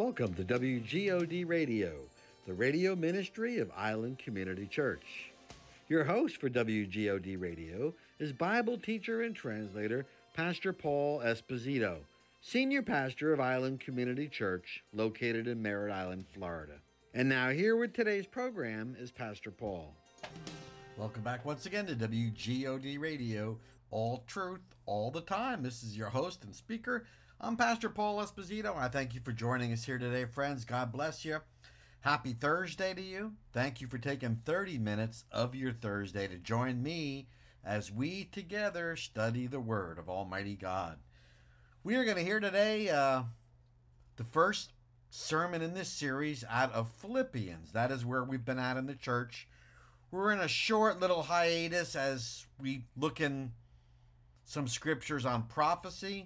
Welcome to WGOD Radio, the radio ministry of Island Community Church. Your host for WGOD Radio is Bible teacher and translator Pastor Paul Esposito, senior pastor of Island Community Church located in Merritt Island, Florida. And now here with today's program is Pastor Paul. Welcome back once again to WGOD Radio, all truth, all the time. This is your host and speaker. I'm Pastor Paul Esposito. I thank you for joining us here today, friends. God bless you. Happy Thursday to you. Thank you for taking 30 minutes of your Thursday to join me as we together study the Word of Almighty God. We are going to hear today the first sermon in this series out of Philippians. That is where we've been at in the church. We're in a short little hiatus as we look in some scriptures on prophecy.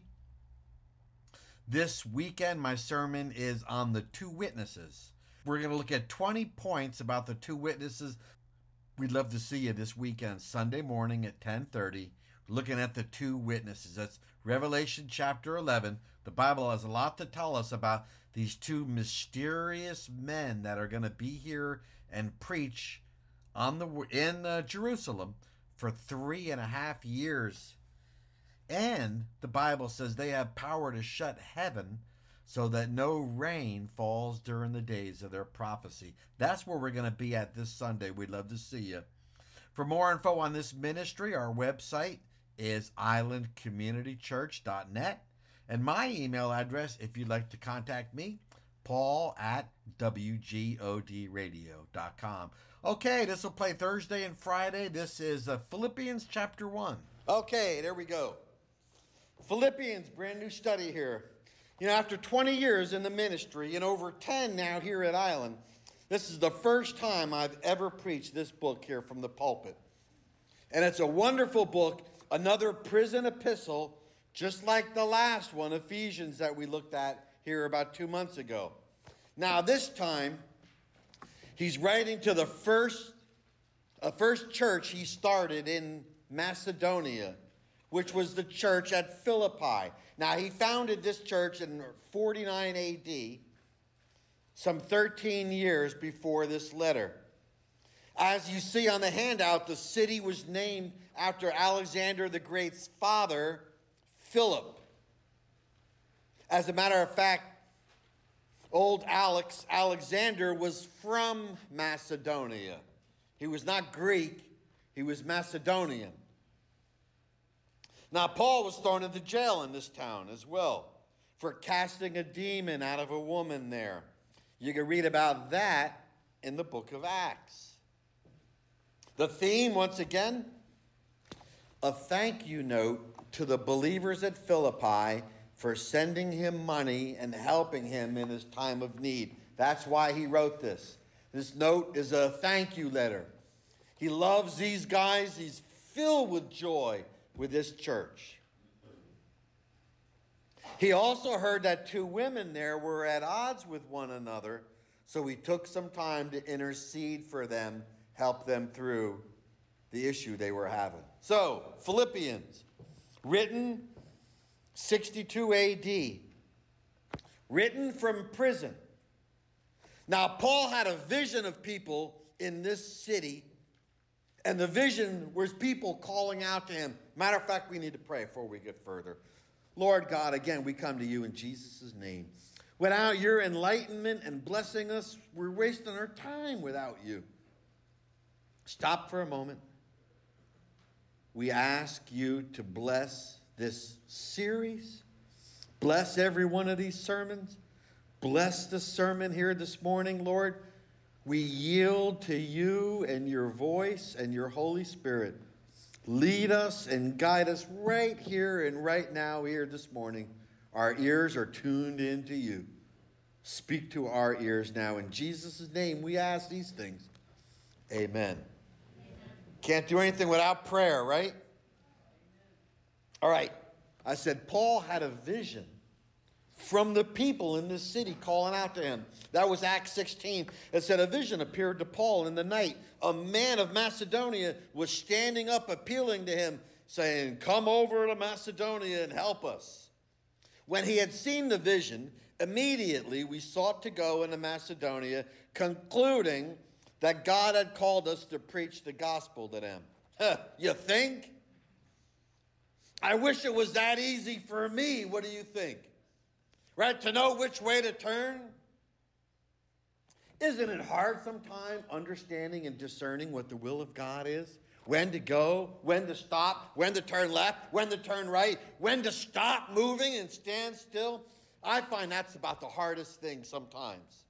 This weekend, my sermon is on the two witnesses. We're going to look at 20 points about the two witnesses. We'd love to see you this weekend, Sunday morning at 10:30, looking at the two witnesses. That's Revelation chapter 11. The Bible has a lot to tell us about these two mysterious men that are going to be here and preach in Jerusalem for 3.5 years. And the Bible says they have power to shut heaven so that no rain falls during the days of their prophecy. That's where we're going to be at this Sunday. We'd love to see you. For more info on this ministry, our website is islandcommunitychurch.net. And my email address, if you'd like to contact me, paul@wgodradio.com. Okay, this will play Thursday and Friday. This is Philippians chapter 1. Okay, there we go. Philippians, brand new study here. You know, after 20 years in the ministry and over 10 now here at Island, this is the first time I've ever preached this book here from the pulpit. And it's a wonderful book, another prison epistle, just like the last one, Ephesians, that we looked at here about 2 months ago. Now, this time, he's writing to the first church he started in Macedonia, which was the church at Philippi. Now, he founded this church in 49 AD, some 13 years before this letter. As you see on the handout, the city was named after Alexander the Great's father, Philip. As a matter of fact, old Alexander was from Macedonia. He was not Greek, he was Macedonian. Now, Paul was thrown into jail in this town as well for casting a demon out of a woman there. You can read about that in the book of Acts. The theme, once again, a thank you note to the believers at Philippi for sending him money and helping him in his time of need. That's why he wrote this. This note is a thank you letter. He loves these guys. He's filled with joy with this church. He also heard that two women there were at odds with one another, so he took some time to intercede for them, help them through the issue they were having. So, Philippians, written 62 AD, written from prison. Now, Paul had a vision of people in this city, and the vision was people calling out to him. Matter of fact, we need to pray before we get further. Lord God, again, we come to you in Jesus' name. Without your enlightenment and blessing us, we're wasting our time without you. Stop for a moment. We ask you to bless this series. Bless every one of these sermons. Bless the sermon here this morning, Lord. We yield to you and your voice and your Holy Spirit. Lead us and guide us right here and right now here this morning. Our ears are tuned into you. Speak to our ears now. In Jesus' name we ask these things. Amen. Can't do anything without prayer, right? All right. I said Paul had a vision from the people in this city calling out to him. That was Acts 16. It said a vision appeared to Paul in the night. A man of Macedonia was standing up appealing to him, saying, "Come over to Macedonia and help us." When he had seen the vision Immediately we sought to go into Macedonia, concluding that God had called us to preach the gospel to them. You think? I wish it was that easy for me. What do you think? Right? To know which way to turn? Isn't it hard sometimes understanding and discerning what the will of God is? When to go, when to stop, when to turn left, when to turn right, when to stop moving and stand still? I find that's about the hardest thing sometimes.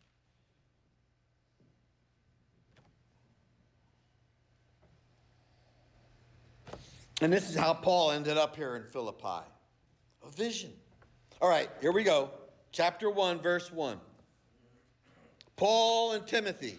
And this is how Paul ended up here in Philippi. A vision. All right, here we go. Chapter 1, verse 1. Paul and Timothy,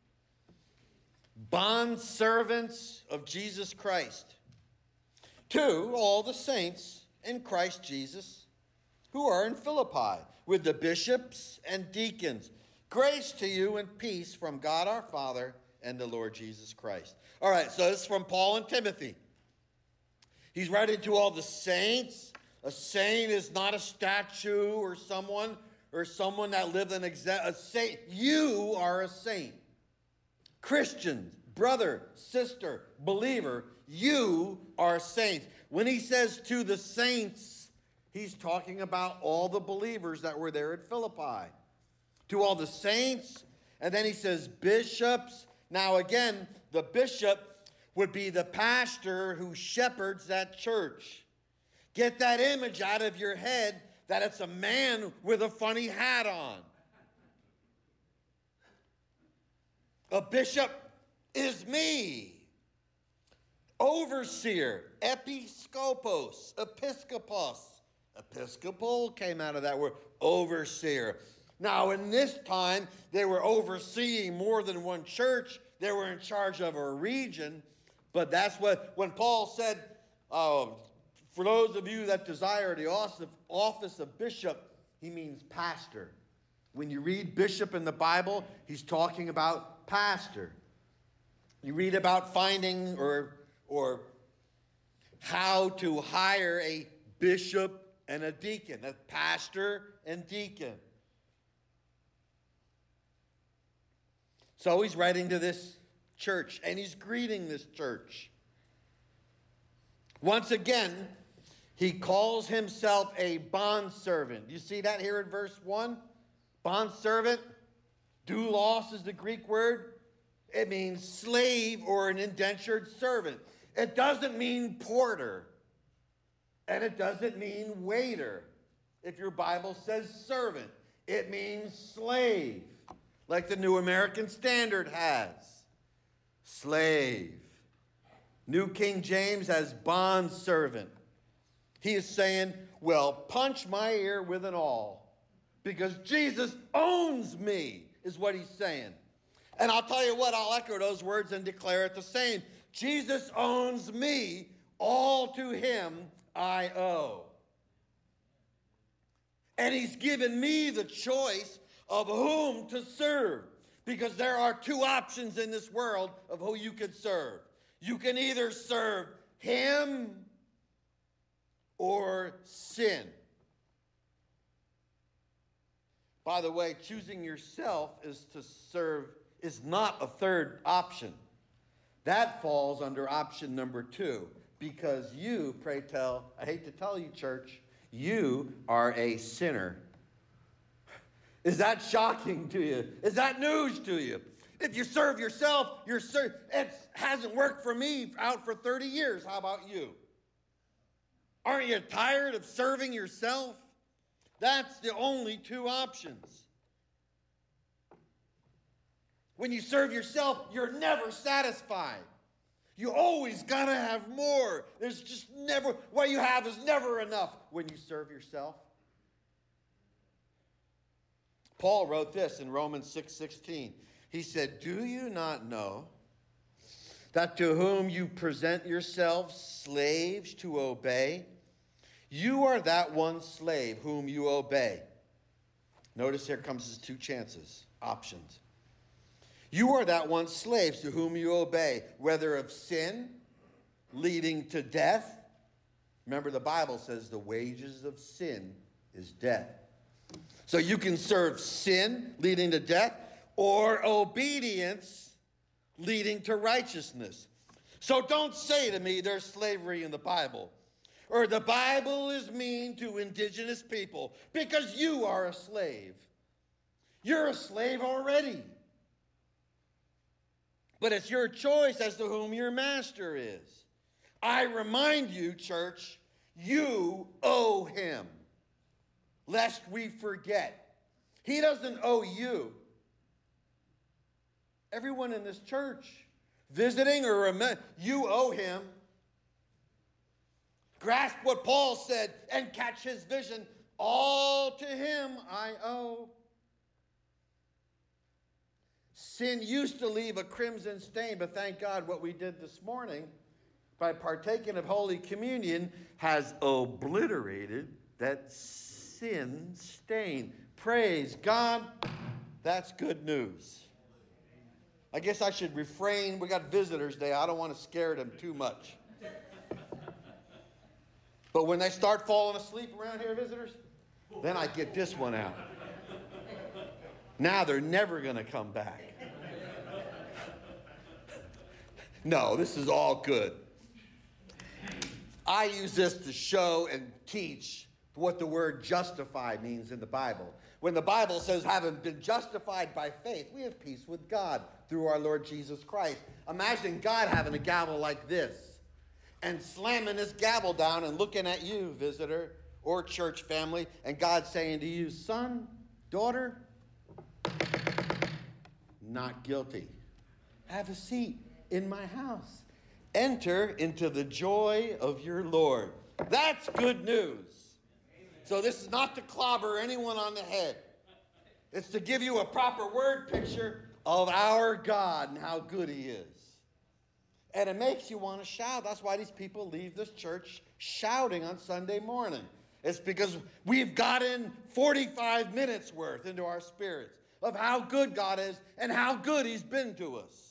bondservants of Jesus Christ, to all the saints in Christ Jesus who are in Philippi, with the bishops and deacons. Grace to you and peace from God our Father and the Lord Jesus Christ. All right, so this is from Paul and Timothy. He's writing to all the saints. A saint is not a statue or someone that lived a saint. You are a saint. Christians, brother, sister, believer, you are saints. When he says to the saints, he's talking about all the believers that were there at Philippi. To all the saints, and then he says bishops. Now again, the bishop would be the pastor who shepherds that church. Get that image out of your head that it's a man with a funny hat on. A bishop is me. Overseer, episkopos, episkopos. Episcopal came out of that word, overseer. Now, in this time, they were overseeing more than one church. They were in charge of a region. But that's what, when Paul said, for those of you that desire the office of bishop, he means pastor. When you read bishop in the Bible, he's talking about pastor. You read about finding or how to hire a bishop and a deacon, a pastor and deacon. So he's writing to this church, and he's greeting this church. Once again, he calls himself a bondservant. You see that here in verse 1? Bondservant. Doulos is the Greek word. It means slave or an indentured servant. It doesn't mean porter. And it doesn't mean waiter. If your Bible says servant, it means slave, like the New American Standard has. Slave. New King James has bondservant. He is saying, well, punch my ear with an awl, because Jesus owns me, is what he's saying. And I'll tell you what, I'll echo those words and declare it the same. Jesus owns me, all to him I owe. And he's given me the choice of whom to serve, because there are two options in this world of who you can serve. You can either serve him or sin. By the way, choosing yourself is not a third option. That falls under option number 2, because you, pray tell, I hate to tell you, church, you are a sinner. Is that shocking to you? Is that news to you? If you serve yourself, it hasn't worked for me out for 30 years. How about you? Aren't you tired of serving yourself? That's the only two options. When you serve yourself, you're never satisfied. You always got to have more. There's just never, what you have is never enough when you serve yourself. Paul wrote this in Romans 6:16. He said, do you not know that to whom you present yourselves slaves to obey, you are that one slave whom you obey? Notice here comes his two options. You are that one slave to whom you obey, whether of sin, leading to death. Remember, the Bible says the wages of sin is death. So you can serve sin, leading to death, or obedience, leading to righteousness. So don't say to me there's slavery in the Bible, or the Bible is mean to indigenous people, because you are a slave. You're a slave already. But it's your choice as to whom your master is. I remind you, church, you owe him, lest we forget. He doesn't owe you. Everyone in this church, visiting or you owe him. Grasp what Paul said and catch his vision. All to him I owe. Sin used to leave a crimson stain, but thank God what we did this morning by partaking of Holy Communion has obliterated that sin stain. Praise God. That's good news. I guess I should refrain. We got visitors today. I don't want to scare them too much. But when they start falling asleep around here, visitors, then I get this one out. Now they're never going to come back. No, this is all good. I use this to show and teach what the word justify means in the Bible. When the Bible says, having been justified by faith, we have peace with God through our Lord Jesus Christ. Imagine God having a gavel like this and slamming this gavel down and looking at you, visitor or church family, and God saying to you, son, daughter, not guilty. Have a seat in my house. Enter into the joy of your Lord. That's good news. So this is not to clobber anyone on the head. It's to give you a proper word picture of our God and how good he is. And it makes you want to shout. That's why these people leave this church shouting on Sunday morning. It's because we've gotten 45 minutes worth into our spirits of how good God is and how good he's been to us.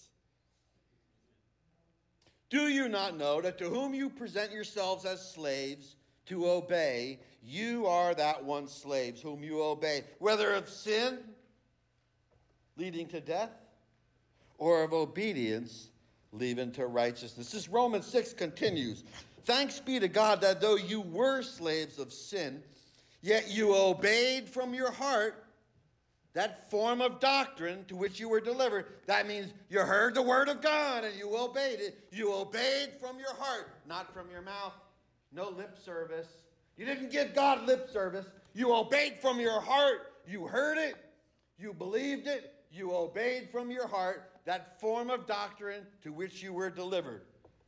Do you not know that to whom you present yourselves as slaves to obey, you are that one slaves whom you obey, whether of sin, leading to death, or of obedience, leading to righteousness? This Romans 6 continues. Thanks be to God that though you were slaves of sin, yet you obeyed from your heart that form of doctrine to which you were delivered. That means you heard the word of God and you obeyed it. You obeyed from your heart, not from your mouth. No lip service. You didn't give God lip service. You obeyed from your heart. You heard it. You believed it. You obeyed from your heart that form of doctrine to which you were delivered.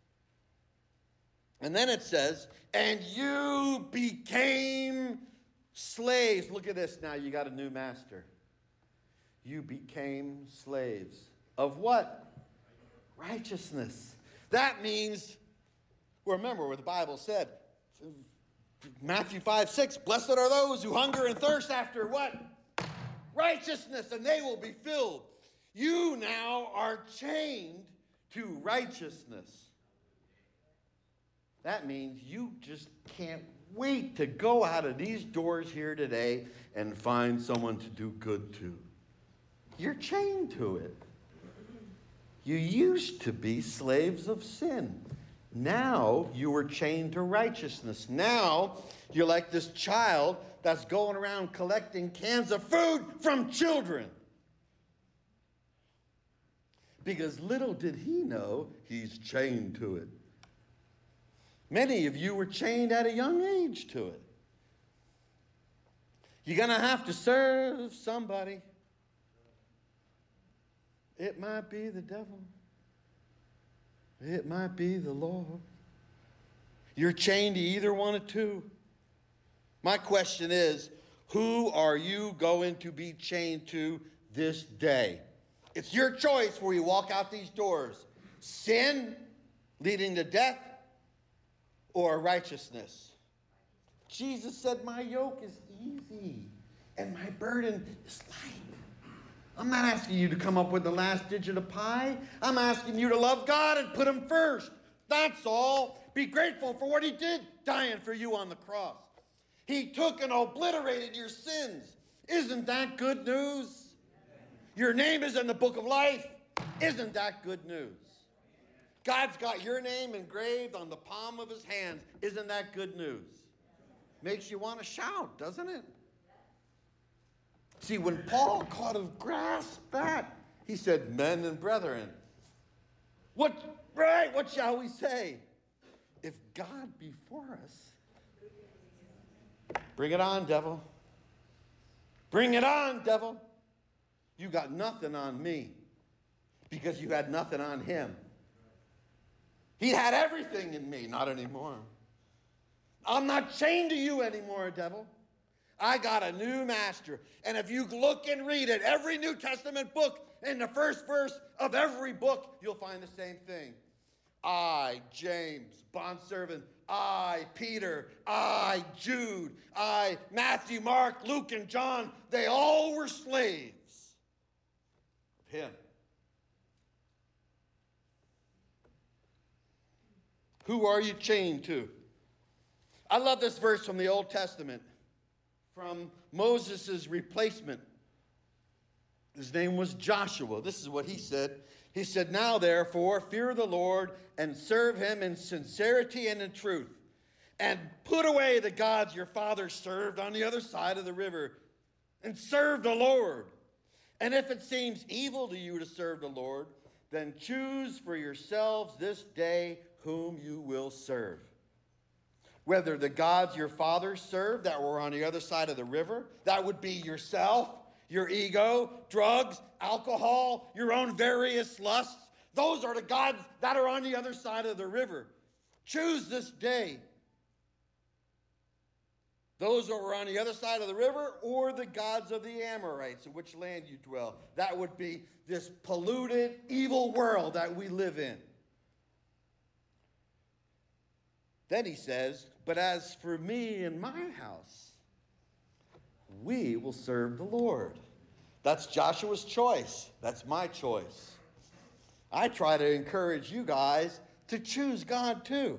And then it says, and you became slaves. Look at this now. You got a new master. You became slaves of what? Righteousness. That means, remember what the Bible said. Matthew 5:6, blessed are those who hunger and thirst after what? Righteousness, and they will be filled. You now are chained to righteousness. That means you just can't wait to go out of these doors here today and find someone to do good to. You're chained to it. You used to be slaves of sin. Now you were chained to righteousness. Now you're like this child that's going around collecting cans of food from children. Because little did he know he's chained to it. Many of you were chained at a young age to it. You're going to have to serve somebody. It might be the devil. It might be the Lord. You're chained to either one of two. My question is, who are you going to be chained to this day? It's your choice where you walk out these doors. Sin, leading to death, or righteousness. Jesus said, my yoke is easy and my burden is light. I'm not asking you to come up with the last digit of pi. I'm asking you to love God and put him first. That's all. Be grateful for what he did, dying for you on the cross. He took and obliterated your sins Isn't that good news? Your name is in the book of life. Isn't that good news? God's got your name engraved on the palm of his hands. Isn't that good news? Makes you want to shout, doesn't it? See, when Paul caught of grasped that, he said, men and brethren, what shall we say? If God be for us, bring it on, devil. Bring it on, devil. You got nothing on me because you had nothing on him. He had everything in me, not anymore. I'm not chained to you anymore, devil. I got a new master. And if you look and read it, every New Testament book, in the first verse of every book, you'll find the same thing. I, James, bondservant, I, Peter, I, Jude, I, Matthew, Mark, Luke, and John, they all were slaves of him. Who are you chained to? I love this verse from the Old Testament, from Moses' replacement. His name was Joshua. This is what he said. He said, now therefore, fear the Lord and serve him in sincerity and in truth. And put away the gods your fathers served on the other side of the river, and serve the Lord. And if it seems evil to you to serve the Lord, then choose for yourselves this day whom you will serve. Whether the gods your fathers served that were on the other side of the river, that would be yourself, your ego, drugs, alcohol, your own various lusts. Those are the gods that are on the other side of the river. Choose this day those that were on the other side of the river, or the gods of the Amorites, in which land you dwell. That would be this polluted, evil world that we live in. Then he says, but as for me and my house, we will serve the Lord. That's Joshua's choice. That's my choice. I try to encourage you guys to choose God too.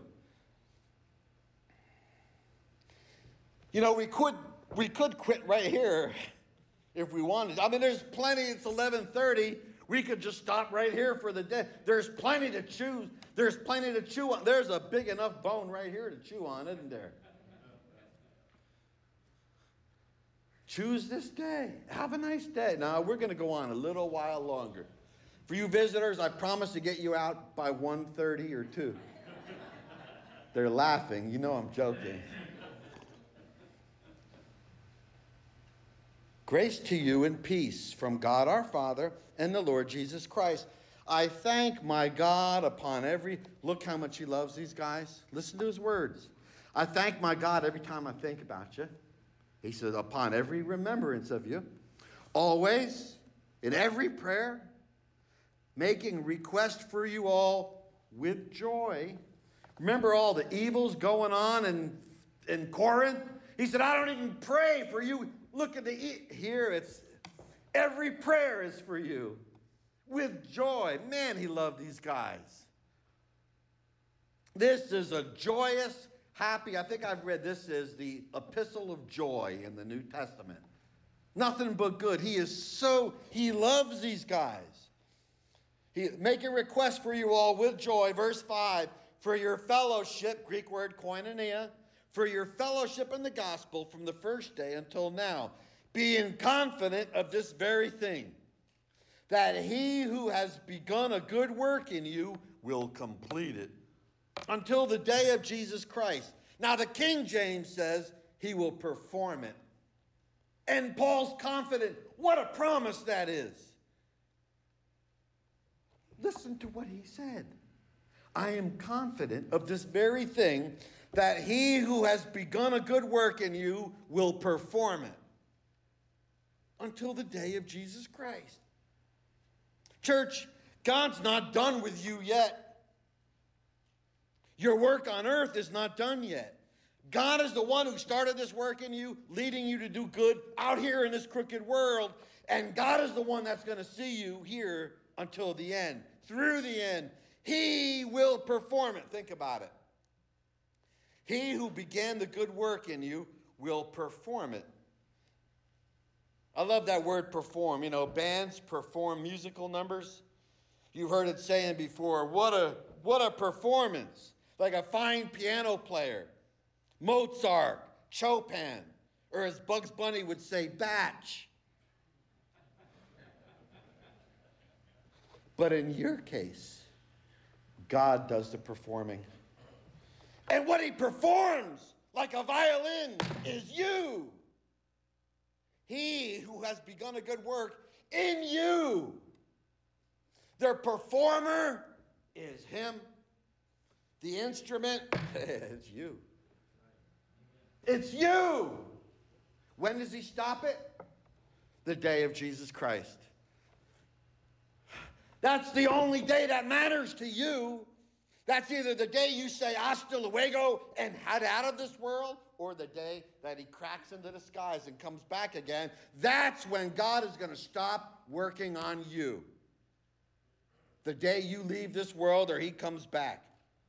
You know, we could quit right here if we wanted. I mean, there's plenty. It's 11:30. We could just stop right here for the day. There's plenty to choose. There's plenty to chew on. There's a big enough bone right here to chew on, isn't there? Choose this day. Have a nice day. Now, we're going to go on a little while longer. For you visitors, I promise to get you out by 1:30 or 2. They're laughing. You know I'm joking. Grace to you and peace from God our Father and the Lord Jesus Christ. I thank my God upon every... Look how much he loves these guys. Listen to his words. I thank my God every time I think about you. He says, upon every remembrance of you, always, in every prayer, making request for you all with joy. Remember all the evils going on in Corinth? He said, I don't even pray for you. Look at here, it's every prayer is for you with joy. Man, he loved these guys. This is a joyous, happy, I think I've read this is the epistle of joy in the New Testament. Nothing but good. He loves these guys. He make a request for you all with joy. Verse 5, for your fellowship, Greek word koinonia, for your fellowship in the gospel from the first day until now, being confident of this very thing, that he who has begun a good work in you will complete it until the day of Jesus Christ. Now the King James says he will perform it. And Paul's confident. What a promise that is. Listen to what he said. I am confident of this very thing, that he who has begun a good work in you will perform it until the day of Jesus Christ. Church, God's not done with you yet. Your work on earth is not done yet. God is the one who started this work in you, leading you to do good out here in this crooked world. And God is the one that's going to see you here until the end, through the end. He will perform it. Think about it. He who began the good work in you will perform it. I love that word perform. You know, bands perform musical numbers. You've heard it saying before, what a performance. Like a fine piano player, Mozart, Chopin, or as Bugs Bunny would say, Batch. But in your case, God does the performing. And what he performs like a violin is you. He who has begun a good work in you. The performer is him. The instrument, it's you. It's you. When does he stop it? The day of Jesus Christ. That's the only day that matters to you. That's either the day you say hasta luego and head out of this world, or the day that he cracks into the skies and comes back again. That's when God is going to stop working on you. The day you leave this world or he comes back.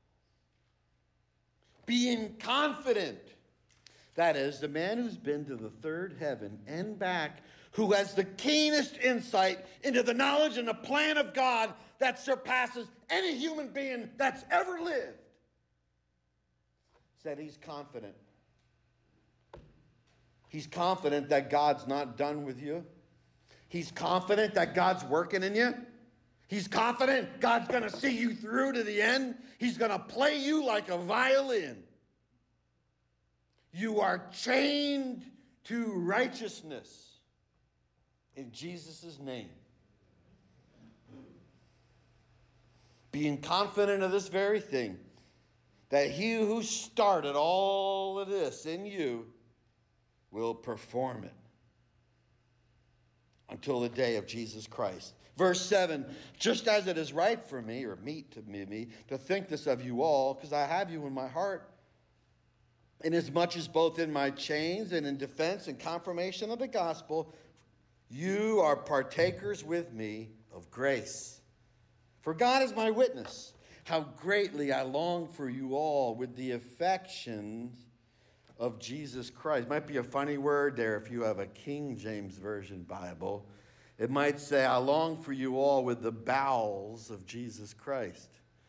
Being confident. That is, the man who's been to the third heaven and back, who has the keenest insight into the knowledge and the plan of God that surpasses any human being that's ever lived, said he's confident. He's confident that God's not done with you. He's confident that God's working in you. He's confident God's going to see you through to the end. He's going to play you like a violin. You are chained to righteousness in Jesus' name. Being confident of this very thing, that he who started all of this in you will perform it until the day of Jesus Christ. Verse 7, just as it is right for me, or meet to me, to think this of you all, because I have you in my heart, inasmuch as both in my chains and in defense and confirmation of the gospel, you are partakers with me of grace. For God is my witness, how greatly I long for you all with the affections of Jesus Christ. Might be a funny word there if you have a King James Version Bible. It might say, I long for you all with the bowels of Jesus Christ.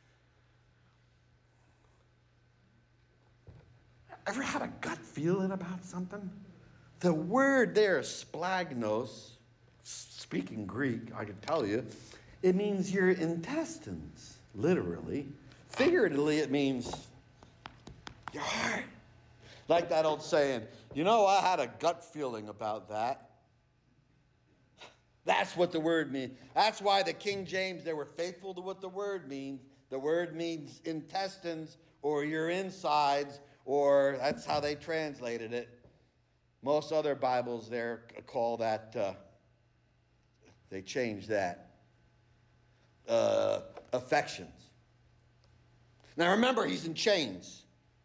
Ever had a gut feeling about something? The word there, splagnos, speaking Greek, I can tell you, it means your intestines, literally. Figuratively, it means your heart. Like that old saying, you know, I had a gut feeling about that. That's what the word means. That's why the King James, they were faithful to what the word means. The word means intestines or your insides, or that's how they translated it. Most other Bibles there call that, they changed that, affections. Now remember, he's in chains.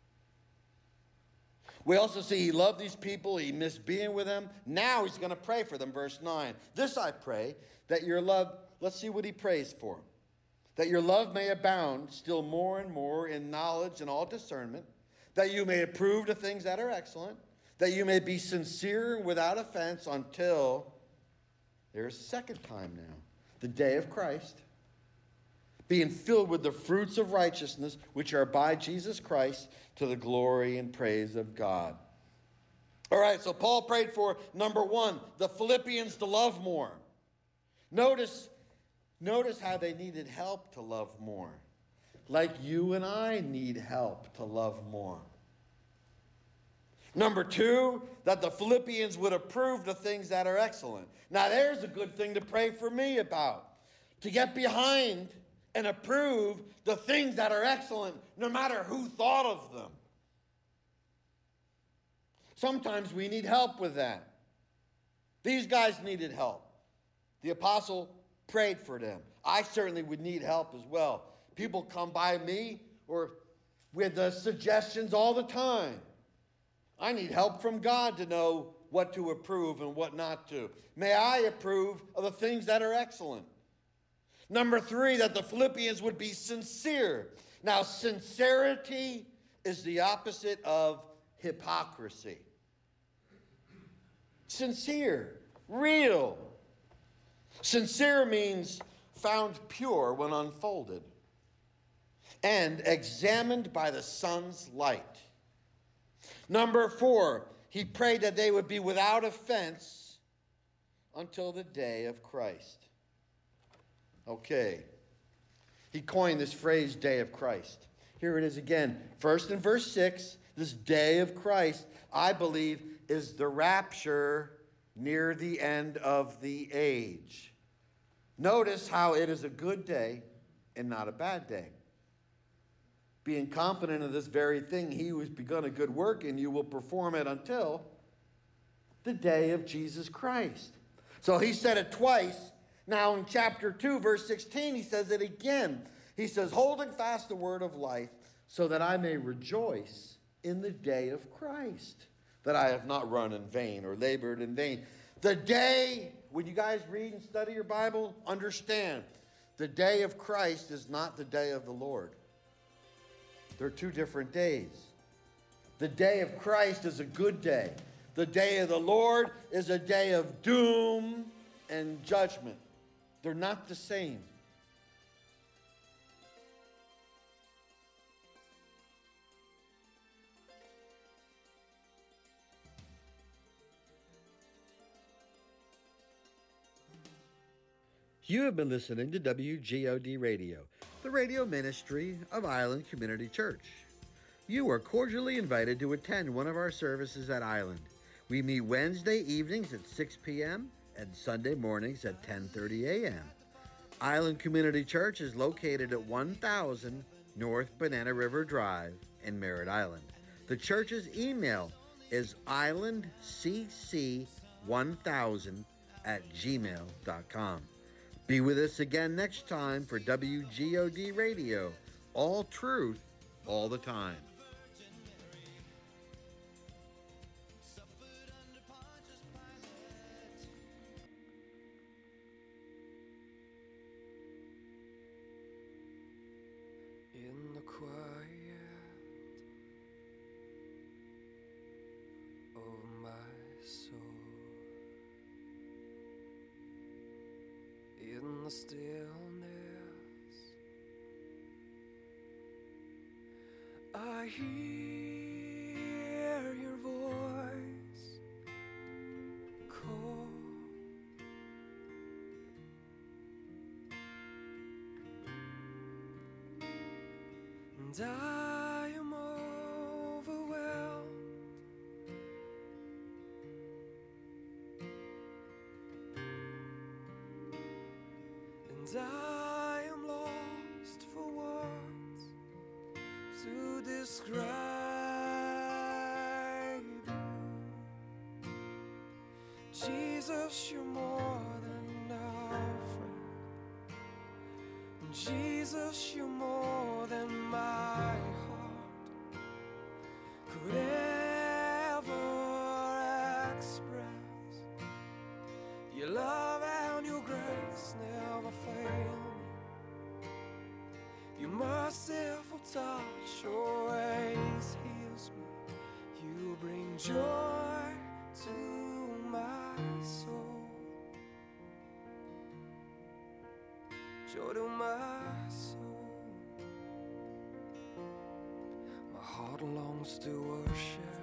We also see he loved these people. He missed being with them. Now he's going to pray for them. Verse 9. This I pray, that your love, let's see what he prays for. That your love may abound still more and more in knowledge and all discernment. That you may approve the things that are excellent. That you may be sincere and without offense until there's a second time now. The day of Christ. Being filled with the fruits of righteousness, which are by Jesus Christ, to the glory and praise of God. All right, so Paul prayed for, number one, the Philippians to love more. Notice how they needed help to love more. Like you and I need help to love more. Number two, that the Philippians would approve the things that are excellent. Now there's a good thing to pray for me about. To get behind and approve the things that are excellent, no matter who thought of them. Sometimes we need help with that. These guys needed help. The apostle prayed for them. I certainly would need help as well. People come by me or with suggestions all the time. I need help from God to know what to approve and what not to. May I approve of the things that are excellent. Number three, that the Philippians would be sincere. Now, sincerity is the opposite of hypocrisy. Sincere. real. Sincere means found pure when unfolded and examined by the sun's light. Number 4, he prayed that they would be without offense until the day of Christ. Okay. He coined this phrase, day of Christ. Here it is again. First in verse 6, this day of Christ, I believe, is the rapture near the end of the age. Notice how it is a good day and not a bad day. Being confident of this very thing, he who has begun a good work in you will perform it until the day of Jesus Christ. So he said it twice. Now in chapter 2, verse 16, he says it again. He says, holding fast the word of life, so that I may rejoice in the day of Christ, that I have not run in vain or labored in vain. The day, when you guys read and study your Bible, understand, the day of Christ is not the day of the Lord. They're two different days. The day of Christ is a good day. The day of the Lord is a day of doom and judgment. They're not the same. You have been listening to WGOD Radio, the radio ministry of Island Community Church. You are cordially invited to attend one of our services at Island. We meet Wednesday evenings at 6 p.m. and Sunday mornings at 10:30 a.m. Island Community Church is located at 1000 North Banana River Drive in Merritt Island. The church's email is islandcc1000@gmail.com. Be with us again next time for WGOD Radio. All truth, all the time. In the quiet of my soul, in the stillness, I hear your voice call, and I am overwhelmed. And I am lost for words to describe you. Jesus, you're more than a friend. Jesus, you're more than my heart could ever express. Your love and your grace never fail me. Your merciful touch always heals me. You bring joy to my soul, joy to my soul. My heart longs to worship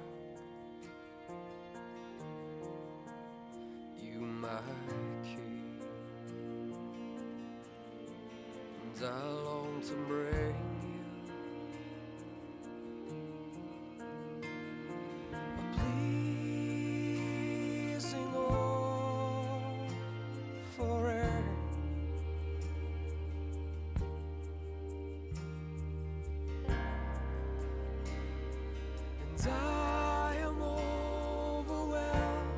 you, my King, and I long to bring you a pleasing offering. And I am overwhelmed.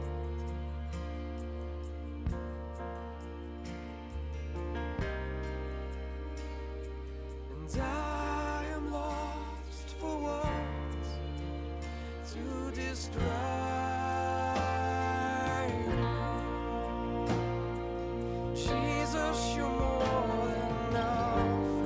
And I